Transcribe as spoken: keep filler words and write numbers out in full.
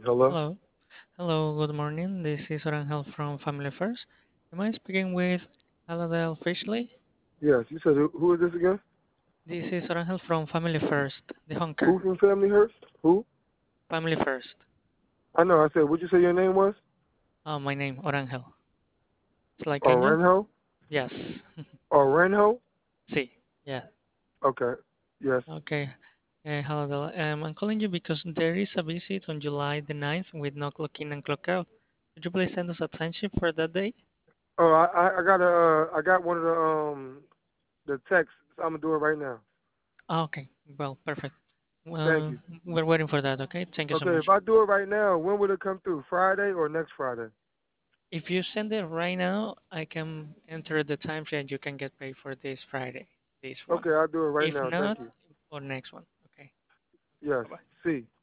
Hello? Hello. Hello, good morning. This is Orangel from Family First. Am I speaking with Aladel Fishley? Yes, you said who, who is this again? This is Orangel from Family First, the honker. Who from Family Hearst? Who? Family First. I know, I said, what'd you say your name was? Oh, my name, Orangel. It's like angel? Orenho? Yes. Orenho? See, yeah. Okay, yes. Okay. Uh, hello, Adele. um, I'm calling you because there is a visit on July the ninth with no clock in and clock out. Could you please send us a timesheet for that day? Oh, I, I, I got a, uh, I got one of the, um, the texts. So I'm gonna do it right now. Ah, okay. Well, perfect. Thank Well, you. we're waiting for that, okay? Thank you so Okay, if much. I do it right now, when will it come through? Friday or next Friday? If you send it right now, I can enter the time and you can get paid for this Friday, this one. Okay, I'll do it right If now. Thank not, you. for next one. Okay. Yes. Bye bye. See.